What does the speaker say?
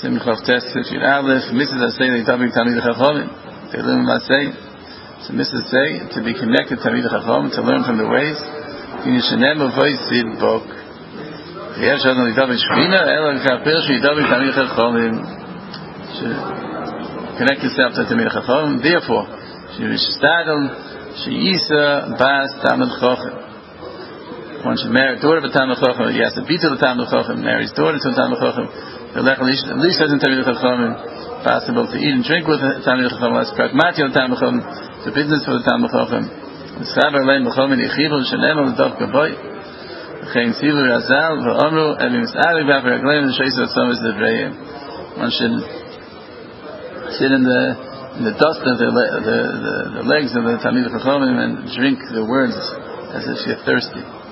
Simchov Test Shir Aleph, Mrs. Asay, Talmid Chachamim. Telim Asay. So Mrs. Say, to be connected to Talmid Chachamim, to learn from the ways. In Yishanem Avoisid Bok. Yesh Adon Talmid Shechina, Ela Kafir Shir Talmid Chachamim. Connect yourself to Talmid Chachamim. Therefore, Shir Shtadel, Shir Bas Talmid Chachamim. One should marry a daughter of a Talmid Chacham. He has to be to the Talmid Chacham, marry his daughter to a Talmid Chacham. At least as in Talmid Chacham, possible to eat and drink with the Talmid Chacham. Less pragmati on the Talmid Chacham, the business for the Talmid Chacham. The Schaber Leim B'Chom in Yechivu Shenem on the Dov Gaboy. V'chein Tzivu Razal V'Omru Evi Mis'ari V'Av Ragleim V'Sheisu Atzom V'Zdevreim. One should sit in the dust of the legs of the Talmid Chacham and drink the words as if you're thirsty.